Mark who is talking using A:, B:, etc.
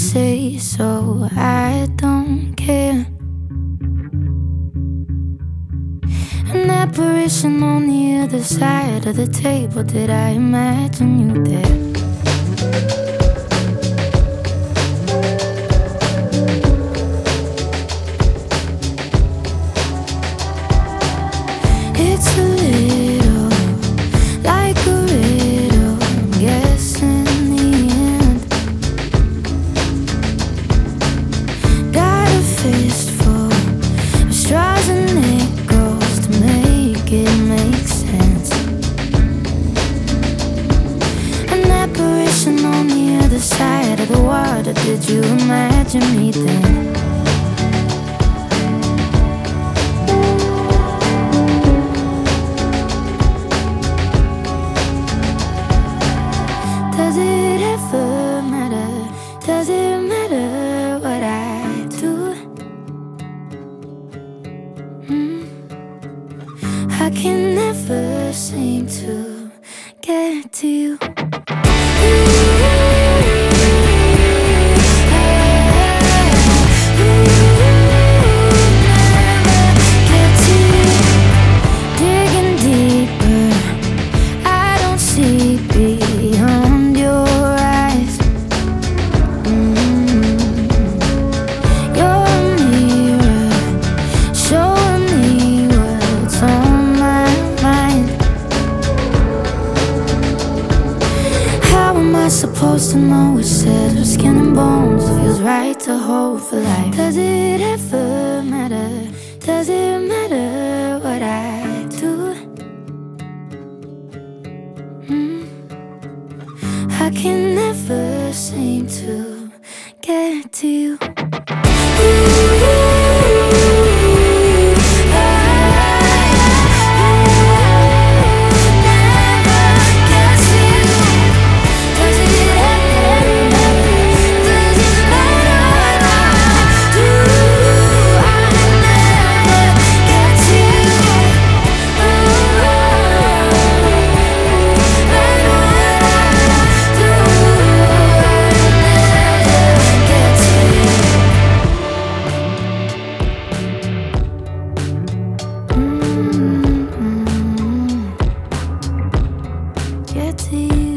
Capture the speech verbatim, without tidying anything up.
A: say so, I don't care. An apparition on the other side of the table, did I imagine you there? It's a little like a riddle, I'm guessing the end. Got a fistful of straws and nickels to make it make sense. An apparition on the other side of the water, did you imagine me then? Does it ever matter? Does it matter what I do? Mm. I can never seem to get to you. Digging deeper, I don't see beyond your eyes. Mm. You're a mirror, showing me what's on my mind. How am I supposed to know which set of skin and bones feels right to hold for life? Does it ever matter? Does it matter what I do? Mm. I can never seem to get to you. Get to you.